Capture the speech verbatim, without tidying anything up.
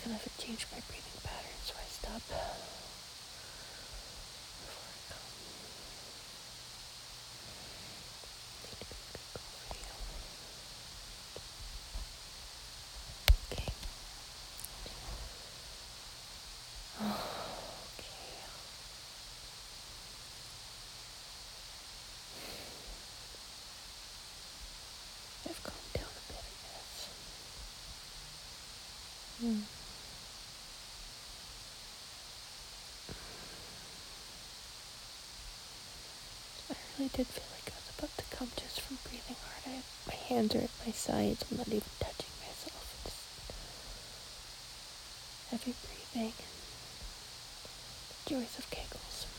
gonna have to change my breathing pattern, so I stop before I come. Okay. Okay. I've calmed down a bit, I guess. Hmm. I really did feel like I was about to come just from breathing hard. I, my hands are at my sides. I'm not even touching myself. It's heavy breathing and the joys of Kegels.